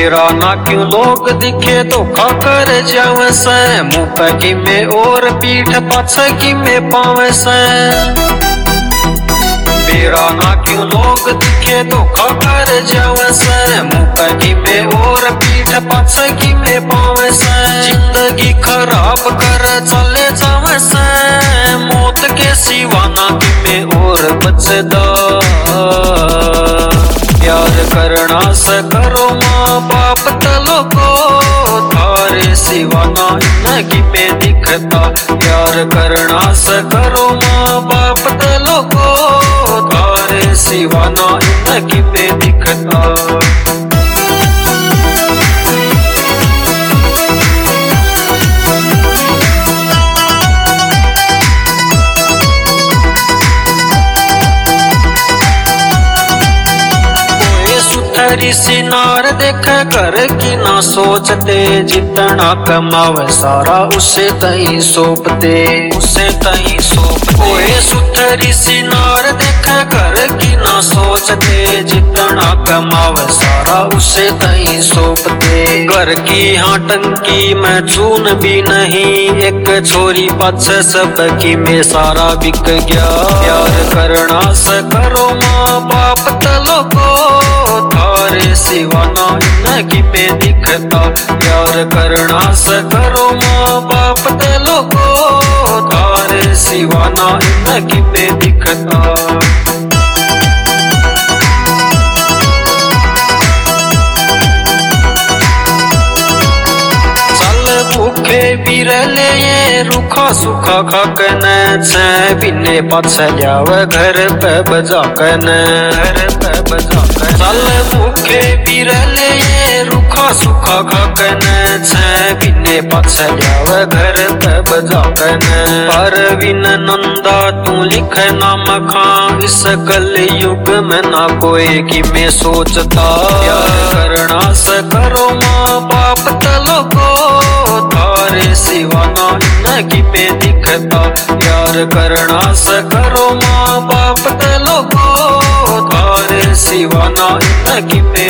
मेरा ना क्यों लोग दिखे धोखा कर जावे से, मुंह पे की में और पीठ पाछे की में पावे से। मेरा ना क्यों लोग दिखे धोखा कर जावे से, मुंह पे की में और पीठ पाछे की में पावे से। जिंदगी खराब कर चले जावे से, मौत के सिवा ना की में और बचदा। प्यार करना से करो माँ बाप तलो को, थारे सिवा ना इनकी में दिखता। प्यार करना से करो माँ बाप तलो को, थारे सिवा ना इनकी में दिखता। सुथरी सिनार देखे कर की ना सोचते, जितना कमावे सारा उसे तई सौंपते, उसे तई सौंपते। ओए सुथरी सिनार देखे कर की ना सोचते, जितना कमावे सारा उसे तई सौंपते। घर की हाँ टंकी में चून भी नहीं, एक छोरी पाछे सबकी में सारा बिक गया। प्यार करना से करो माँ बाप तलो को, थारे सिवा ना इनकी में दिखता। प्यार करना से करो माँ बाप तलो को, थारे सिवा ना इनकी में दिखता। भूखे भी रले ये रूखा सूखा खाकने छे, बिने पाछे जावे घर पे बजा कने, घर पे बजा कने। चल भूखे भी रले ये रूखा सूखा खाकने छे, बिने पाछे जावे घर पे बजा कने। परवीन नंदा तू लिखे नाम खां, इस कलयुग में ना कोई की मैं सोचता। प्यार करना से करो माँ बाप तलो को, थारे सिवा ना इनकी में दिखता। प्यार करना से करो माँ बाप तलो को, थारे सिवा ना इनकी में